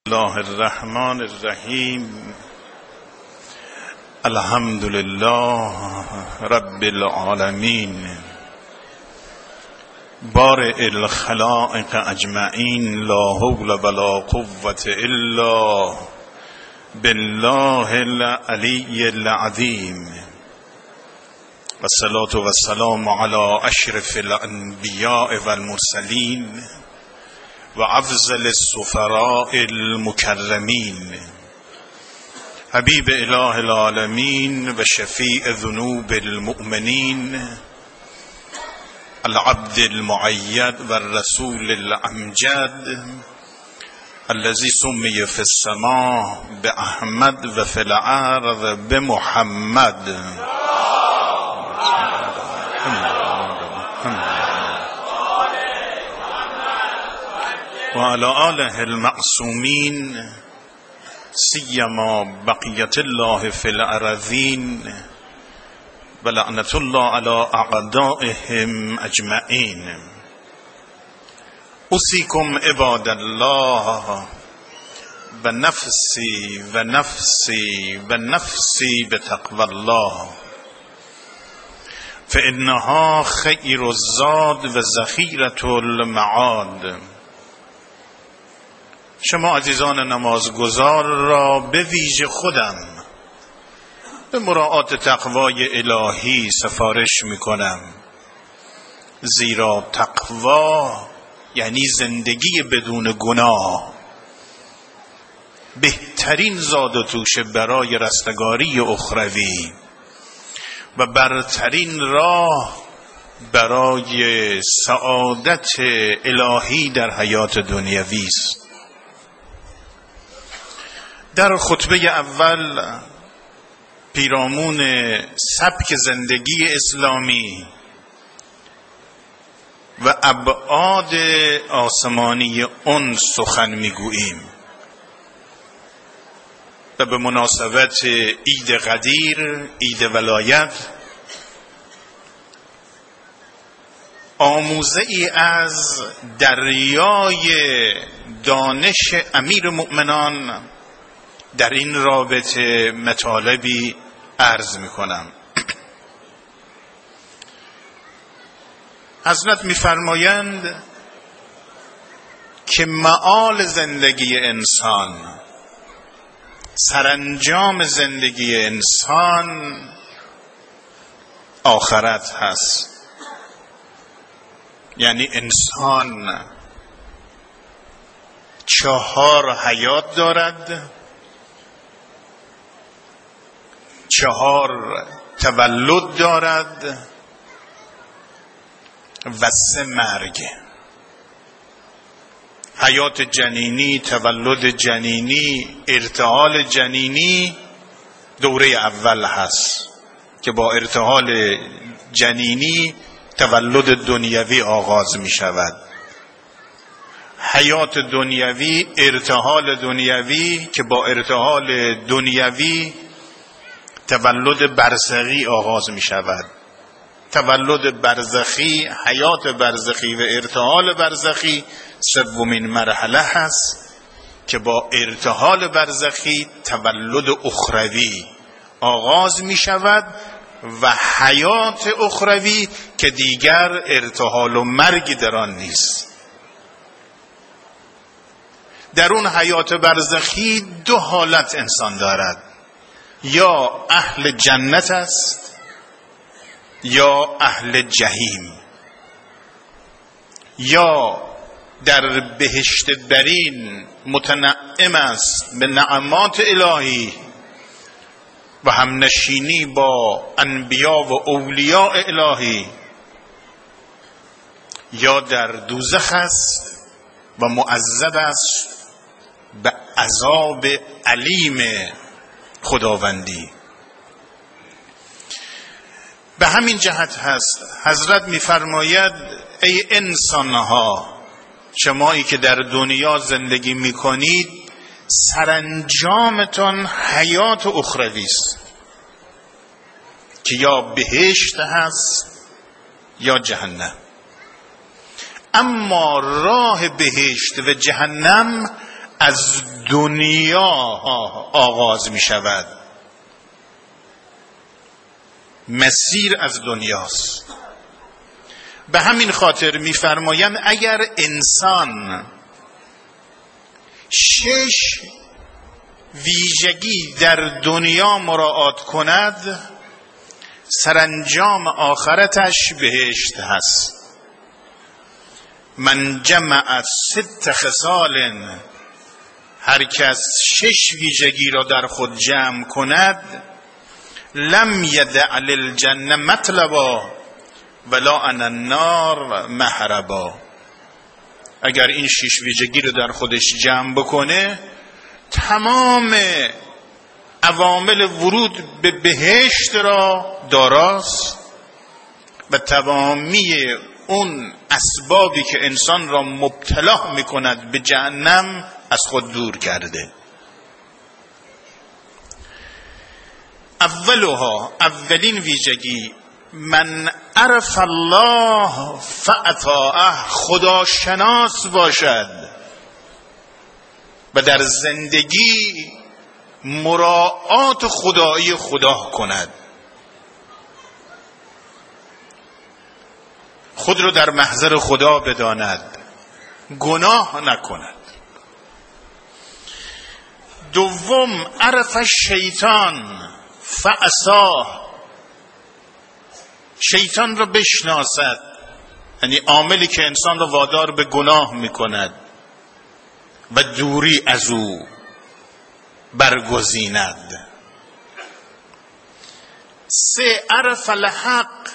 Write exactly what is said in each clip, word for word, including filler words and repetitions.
الله الرحمن الرحیم. الحمد لله رب العالمین بارئ الخلائق اجمعین، لا حول ولا قوة الا بالله العلی العظیم. والصلاة والسلام علی اشرف الانبیاء والمرسلین و افضل السفراء المکرمین، حبیب اله العالمین و شفیع ذنوب المؤمنین، العبد المؤید و الرسول الامجد، الذي سمي في السماء بأحمد و في الأرض بمحمد. و علی آله المعصومین، سیما بقیت الله فی الارضین و لعنت الله علی اعدائهم اجمعین. اوصیکم عباد الله و نفسی و نفسی و نفسی بتقوی الله، فانها خیر الزاد و ذخیرة المعاد. شما عزیزان نمازگزار را به ویژه خودم به مراعات تقوای الهی سفارش میکنم، زیرا تقوا یعنی زندگی بدون گناه، بهترین زاد و توشه برای رستگاری اخروی و برترین راه برای سعادت الهی در حیات دنیوی است. در خطبه اول پیرامون سبک زندگی اسلامی و ابعاد آسمانی اون سخن میگوییم و به مناسبت عید قدیر، عید ولایت، آموزه ای از دریای دانش امیر مؤمنان در این رابطه مطالبی عرض میکنم. حضرت میفرمایند که مآل زندگی انسان، سرانجام زندگی انسان آخرت هست. یعنی انسان چهار حیات دارد، چهار تولد دارد و سه مرگ. حیات جنینی، تولد جنینی، ارتحال جنینی دوره اول هست که با ارتحال جنینی تولد دنیوی آغاز می شود. حیات دنیوی، ارتحال دنیوی که با ارتحال دنیوی تولد برزخی آغاز می شود. تولد برزخی، حیات برزخی و ارتحال برزخی سومین مرحله هست که با ارتحال برزخی تولد اخروی آغاز می شود و حیات اخروی که دیگر ارتحال و مرگی در آن نیست. در اون حیات برزخی دو حالت انسان دارد، یا اهل جنت است یا اهل جهیم، یا در بهشت برین متنعم است به نعمات الهی و همنشینی با انبیا و اولیاء الهی، یا در دوزخ است و معذب است به عذاب علیم خداوندی. به همین جهت هست حضرت می‌فرماید ای انسان‌ها، شمایی که در دنیا زندگی می‌کنید سرانجامتان حیات اخروی است که یا بهشت هست یا جهنم. اما راه بهشت و جهنم از دنیا آغاز می شود. مسیر از دنیاست. به همین خاطر می فرمایند اگر انسان شش ویژگی در دنیا مراعات کند، سرانجام آخرتش بهشت هست. من جمع ست خصال، هر کس شش ویژگی را در خود جمع کند، لم یدع للجنه مطلبا ولا عن النار مهربا. اگر این شش ویژگی رو در خودش جمع بکنه، تمام عوامل ورود به بهشت را داراست و تمامی اون اسبابی که انسان را مبتلا میکند به جهنم از خود دور کرده. اولها، اولین ویژگی، من عرف الله فاطاعه، خدا شناس باشد و در زندگی مراعات خدایی خدا کند، خود رو در محضر خدا بداند، گناه نکند. دوم، عرف شیطان فعصاه، شیطان رو بشناسد، یعنی عاملی که انسان رو وادار به گناه میکند و دوری از او برگزیند. سه، عرف الحق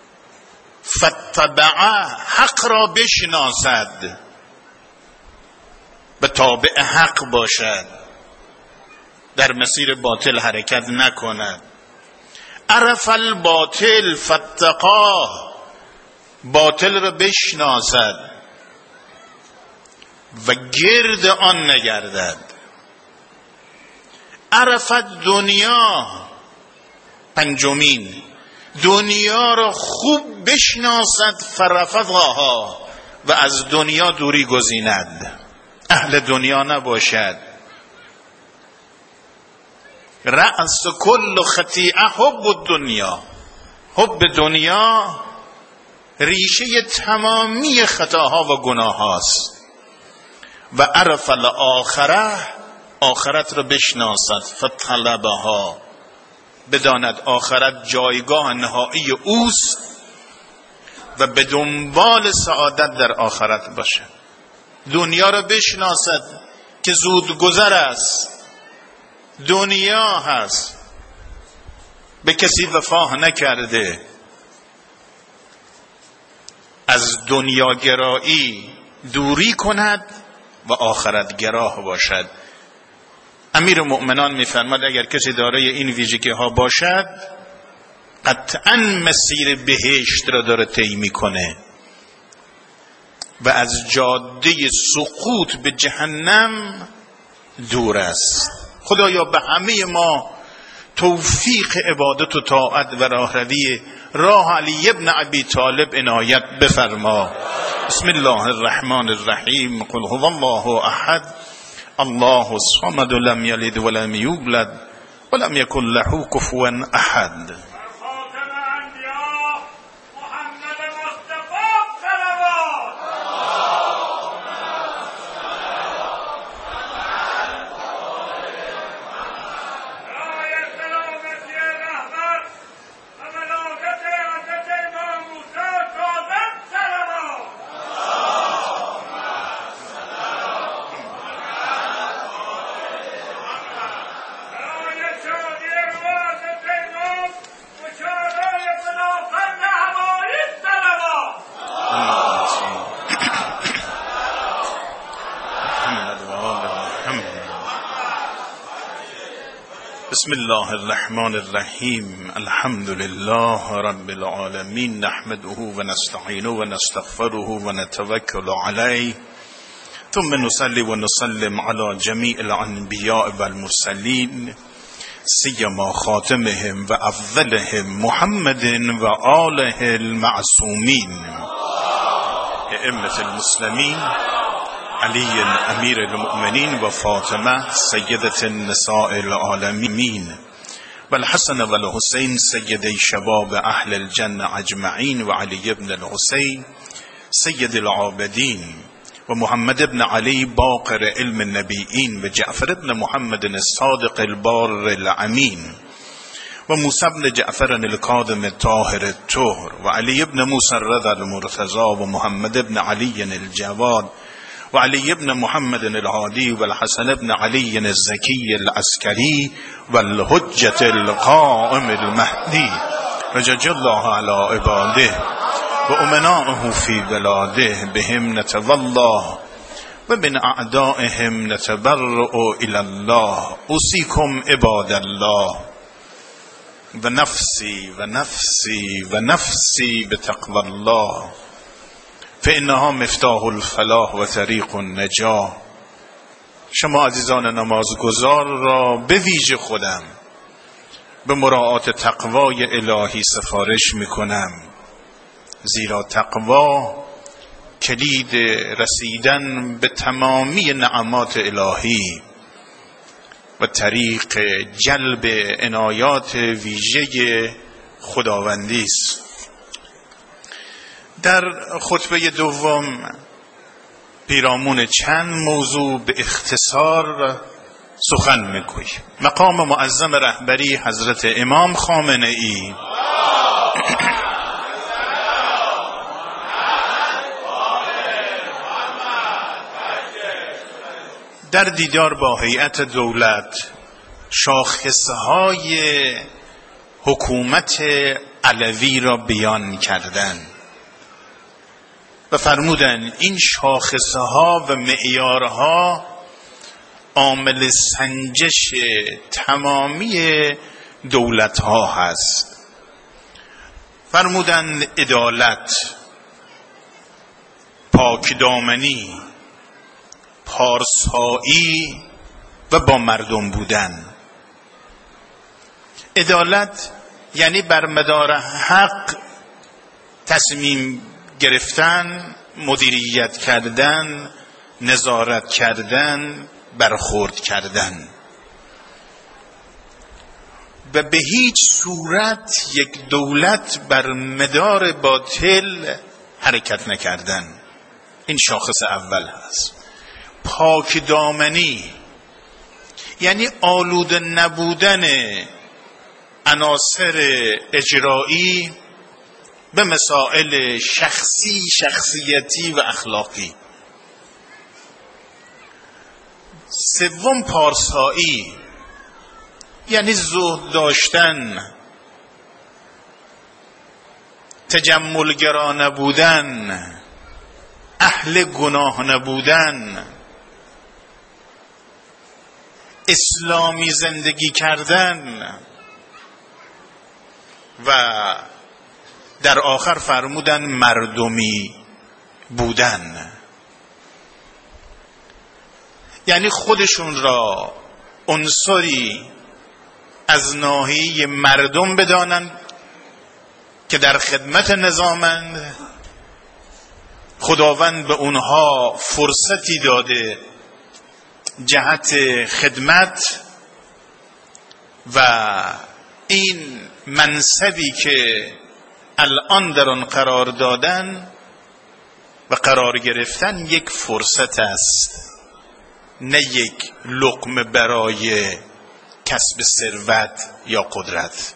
فاتبعه، حق را بشناسد و تابع حق باشد، در مسیر باطل حرکت نکند. عرف الباطل فاتقاه، باطل را بشناسد و گرد آن نگردد. عرف دنیا، پنجمین، دنیا را خوب بشناسد، فرفضها، و از دنیا دوری گزیند، اهل دنیا نباشد. رأس کل خطیئه حب الدنیا، حب دنیا ریشه تمامی خطاها و گناه هاست. و عرف الاخره، آخرت را بشناسد، فطلبها، بداند آخرت جایگاه نهایی اوست و به دنبال سعادت در آخرت باشد. دنیا را بشناسد که زود گذر است، دنیا هست، به کسی وفا نکرده. از دنیا گرایی دوری کند و آخرت گراه باشد. امیر المؤمنان میفرماد اگر کسی دارای این ویژگی ها باشد، قطعاً مسیر بهشت را داره طی میکنه و از جاده سقوط به جهنم دور است. خدایا به همه ما توفیق عبادت و طاعت و راهروی راه علی ابن ابی طالب عنایت بفرما. بسم الله الرحمن الرحیم. قل هو الله احد الله الصمد لم یلد ولم یولد ولم یکن له کفوا احد. بسم الله الرحمن الرحیم. الحمد لله رب العالمین، نحمده و نستعینه و نستغفره و نتوکل علیه، ثم نصلی و نسلم علی جمیع الانبیاء و المرسلین، سیما خاتمهم و افضلهم محمد و آله المعصومین. ائمة المسلمین، علی امیر المؤمنین و فاطمه سیدة النساء العالمین و الحسن و الحسین سیدی شباب اهل الجنه اجمعین و علی ابن الحسین سید العابدین و محمد ابن علی باقر علم النبیین و جعفر ابن محمد الصادق البار الامین و موسی ابن جعفر الکاظم الطاهر الطهر و علی ابن موسی الرضا المرتضی و محمد ابن علی الجواد و علی ابن محمد الهادی و الحسن ابن علی الزکی العسکری و الحجة القائم المهدی رجج الله علی عباده و امناءه فی بلاده بهم نتولا و من اعدائهم نتبرأ الی الله اوصیکم عباد الله و نفسی و نفسی و نفسی بتقوی الله فانها مفتاح الفلاح و طریق النجاح. شما عزیزان نمازگزار را به ویژه خودم به مراعات تقوای الهی سفارش میکنم، زیرا تقوا کلید رسیدن به تمامی نعمات الهی و طریق جلب عنایات ویژه خداوندی است. در خطبه دوم پیرامون چند موضوع به اختصار سخن میگویم. مقام معظم رهبری حضرت امام خامنه ای در دیدار با هیئت دولت شاخصهای حکومت علوی را بیان کردند و فرمودند این شاخصها و معیارها عامل سنجش تمامی دولتها هست. فرمودند عدالت، پاکدامنی، پارسایی و با مردم بودن. عدالت یعنی بر مدار حق تصمیم گرفتن، مدیریت کردن، نظارت کردن، برخورد کردن و به هیچ صورت یک دولت بر مدار باطل حرکت نکردن. این شاخص اول هست. پاک دامنی یعنی آلوده نبودن عناصر اجرایی به مسائل شخصی، شخصیتی و اخلاقی. سوم پارسایی یعنی زهد داشتن، تجملگرا نبودن، اهل گناه نبودن، اسلامی زندگی کردن و در آخر فرمودن مردمی بودن، یعنی خودشون را عنصری از ناحیه مردم بدانند که در خدمت نظامند. خداوند به اونها فرصتی داده جهت خدمت و این منصبی که الان در آن قرار دادن و قرار گرفتن یک فرصت است، نه یک لقمه برای کسب ثروت یا قدرت.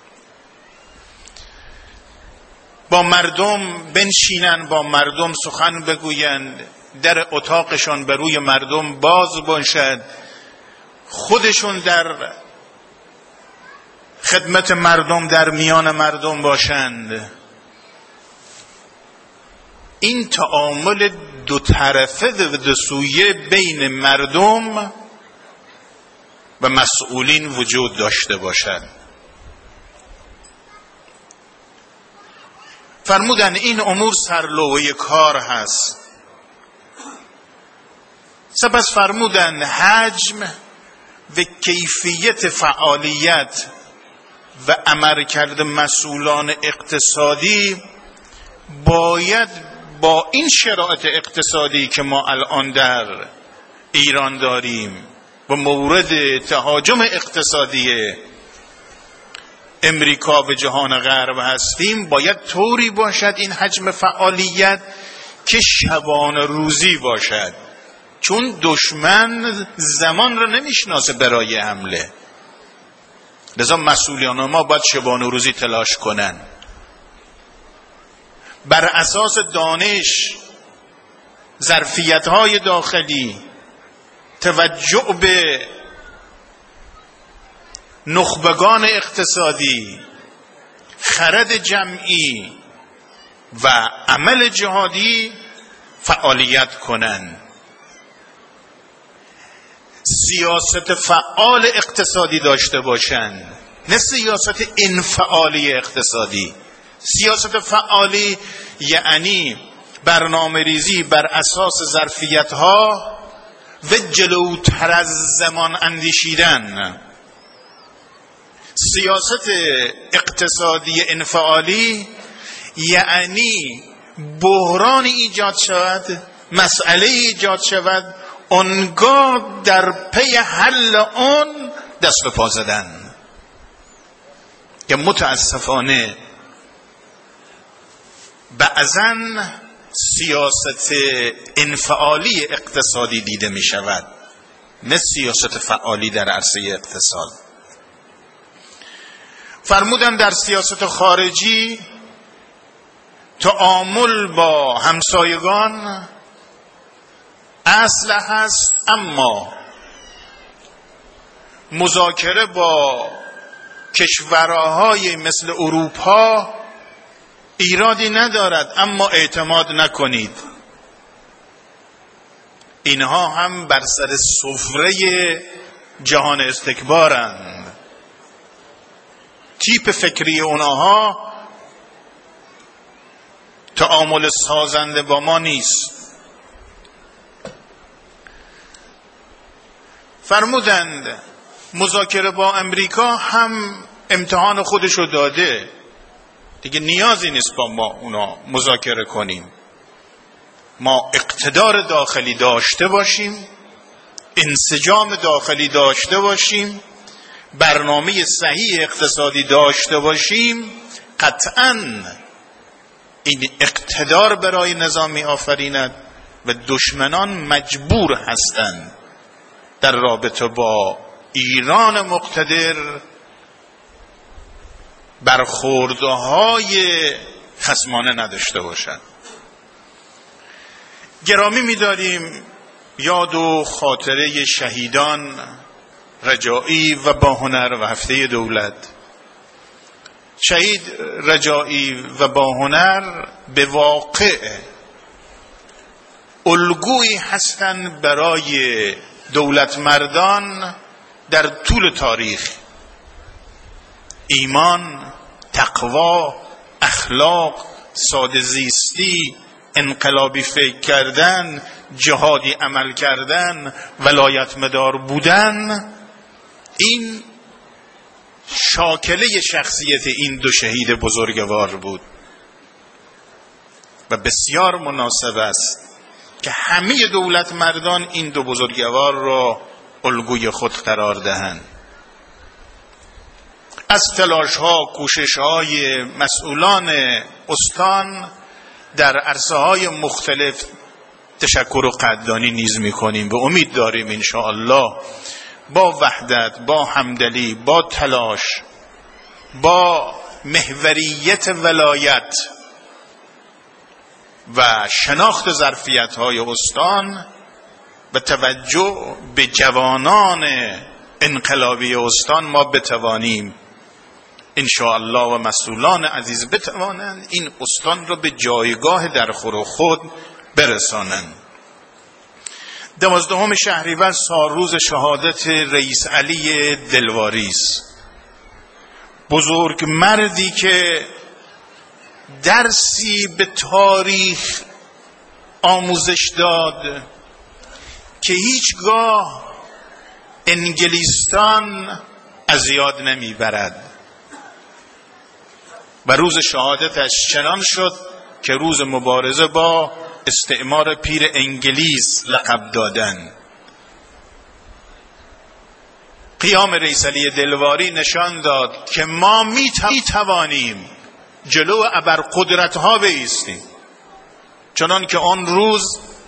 با مردم بنشینن، با مردم سخن بگویند، در اتاقشان بر روی مردم باز باشد، خودشون در خدمت مردم، در میان مردم باشند. این تعامل دو طرفه و دو سویه بین مردم و مسئولین وجود داشته باشد. فرمودن این امور سرلوحه کار هست. سپس فرمودن حجم و کیفیت فعالیت و عملکرد مسئولان اقتصادی باید با این شرایط اقتصادی که ما الان در ایران داریم و مورد تهاجم اقتصادی امریکا و جهان غرب هستیم، باید طوری باشد این حجم فعالیت که شبانه روزی باشد، چون دشمن زمان را نمیشناسه برای حمله. لذا مسئولان ما باید شبانه روزی تلاش کنن، بر اساس دانش، ظرفیت‌های داخلی، توجه به نخبگان اقتصادی، خرد جمعی و عمل جهادی فعالیت کنن. سیاست فعال اقتصادی داشته باشن، نه سیاست انفعالی اقتصادی. سیاست فعالی یعنی برنامه ریزی بر اساس ظرفیت ها و جلوتر از زمان اندیشیدن. سیاست اقتصادی انفعالی یعنی بحران ایجاد شود، مسئله ایجاد شود، آنگاه در پی حل آن دست به پا زدن، که متاسفانه بعضاً سیاست انفعالی اقتصادی دیده می شود، نه سیاست فعالی در عرصه اقتصاد. فرمودن در سیاست خارجی تعامل با همسایگان اصل هست، اما مذاکره با کشورهای مثل اروپا ایرادی ندارد، اما اعتماد نکنید. اینها هم بر سر سفره جهان استکبارند. تیپ فکری اونها تعامل سازنده با ما نیست. فرمودند مذاکره با امریکا هم امتحان خودشو داده، دیگه نیازی نیست با ما اونا مذاکره کنیم. ما اقتدار داخلی داشته باشیم، انسجام داخلی داشته باشیم، برنامه صحیح اقتصادی داشته باشیم، قطعاً این اقتدار برای نظام می آفریند و دشمنان مجبور هستند در رابطه با ایران مقتدر برخوردهای خصمانه نداشته باشند. گرامی می‌داریم یاد و خاطره شهیدان رجایی و باهنر و هفته دولت. شهید رجایی و باهنر به واقع الگویی هستند برای دولت مردان در طول تاریخ. ایمان، تقوا، اخلاق، ساده زیستی، انقلابی فکر کردن، جهادی عمل کردن، ولایت مدار بودن، این شاکله شخصیت این دو شهید بزرگوار بود و بسیار مناسب است که همه دولت مردان این دو بزرگوار را الگوی خود قرار دهند. از تلاش ها، کوشش های مسئولان استان در عرصه های مختلف تشکر و قدردانی نیز می کنیم و امید داریم انشاءالله با وحدت، با همدلی، با تلاش، با محوریت ولایت و شناخت ظرفیت های استان و توجه به جوانان انقلابی استان ما بتوانیم انشاءالله و مسئولان عزیز بتوانند این استان را به جایگاه درخور خود برسانند. دوازدهم شهریور سالروز شهادت رئیس علی دلواری است. بزرگ مردی که درسی به تاریخ آموزش داد که هیچگاه انگلیستان از یاد نمیبرد و روز شهادتش چنان شد که روز مبارزه با استعمار پیر انگلیس لقب دادن. قیام رئیس علی دلواری نشان داد که ما می توانیم جلو ابرقدرت ها بایستیم، چنان که آن روز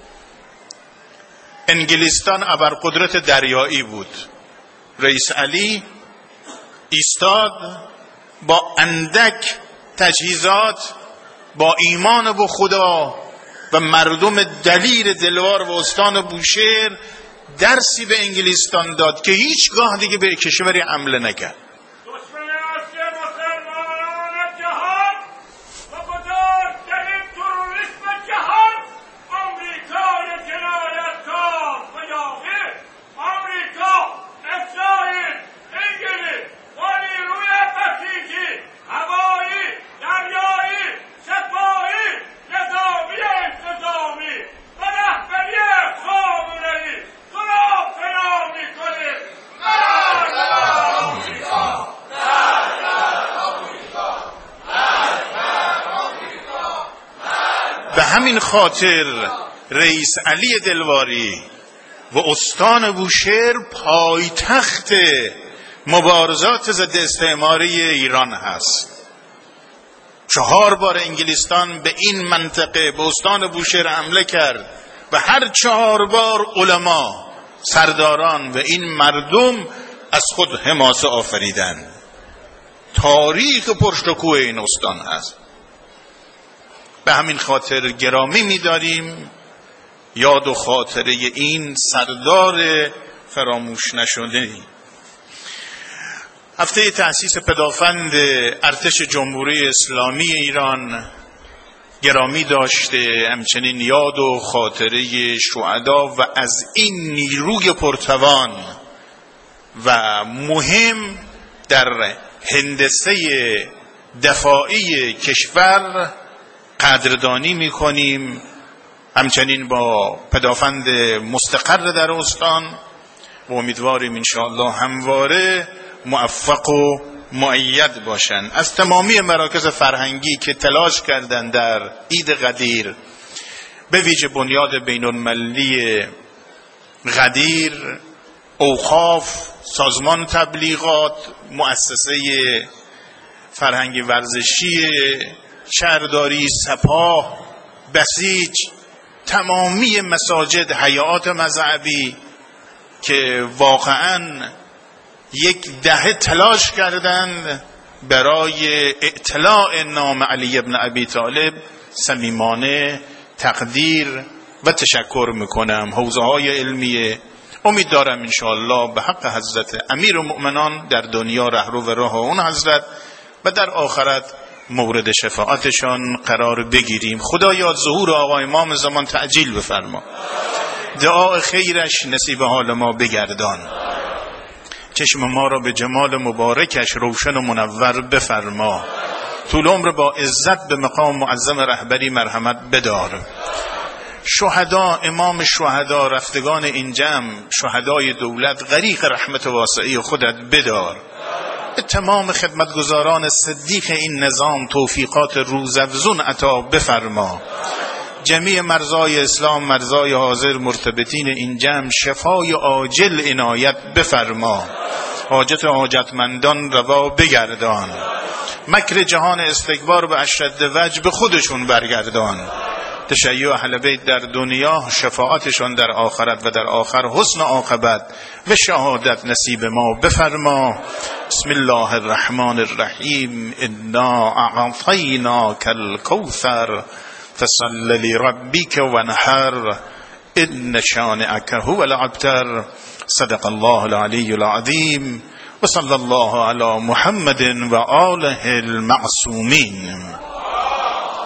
انگلستان ابرقدرت دریایی بود. رئیس علی ایستاد با اندک تجهیزات، با ایمان به خدا و مردم دلیر دلوار و استان بوشهر درسی به انگلستان داد که هیچگاه دیگه به کشوری حمله نکرد. به همین خاطر رئیس علی دلواری و استان بوشهر پایتخت مبارزات ضد استعماری ایران هست. چهار بار انگلستان به این منطقه به استان بوشهر حمله کرد و هر چهار بار علما، سرداران و این مردم از خود حماسه آفریدن. تاریخ پرشکوه این استان هست. به همین خاطر گرامی می‌داریم یاد و خاطره این سردار فراموش نشده. هفته تأسیس پدافند ارتش جمهوری اسلامی ایران گرامی داشته، همچنین یاد و خاطره شهدا و از این نیروی پرتوان و مهم در هندسه دفاعی کشور قدردانی میکنیم. همچنین با پدافند مستقر در استان و امیدواریم انشاءالله همواره موفق و مؤید باشند. از تمامی مراکز فرهنگی که تلاش کردند در عید قدیر، به ویژه بنیاد بین المللی قدیر، اوقاف، سازمان تبلیغات، مؤسسه فرهنگی ورزشی شهرداری، سپاه، بسیج، تمامی مساجد، هیئات مذهبی که واقعاً یک دهه تلاش کردند برای اطلاع نام علی ابن ابی طالب، صمیمانه تقدیر و تشکر میکنم. حوزه های علمیه امید دارم انشاءالله به حق حضرت امیر المؤمنان در دنیا رهرو و راه اون حضرت و در آخرت مورد شفاعتشان قرار بگیریم. خدایا ظهور آقا امام زمان تعجیل بفرما، دعا خیرش نصیب حال ما بگردان، چشم ما را به جمال مبارکش روشن و منور بفرما، طول عمر با عزت به مقام معظم رهبری مرحمت بدار. شهدا، امام شهدا، رفتگان این جمع، شهدای دولت، غریق رحمت واسعی خودت بدار. به تمام خدمتگزاران صدیق این نظام توفیقات روزافزون عطا بفرما. جمیع مرزای اسلام، مرزای حاضر، مرتبطین این جمع شفای عاجل عنایت بفرما. حاجت حاجتمندان روا بگردان. مکر جهان استکبار به اشد وجه به خودشون برگردان. تشیع اهل بیت در دنیا، شفاعتشان در آخرت و در آخر حسن عاقبت و شهادت نصیب ما بفرما. بسم الله الرحمن الرحیم. انا اعطیناک الکوثر فصل لربک وانحر ان شانئک هو الابتر. صدق الله العلی العظیم و صلی الله علی محمد و آله المعصومین.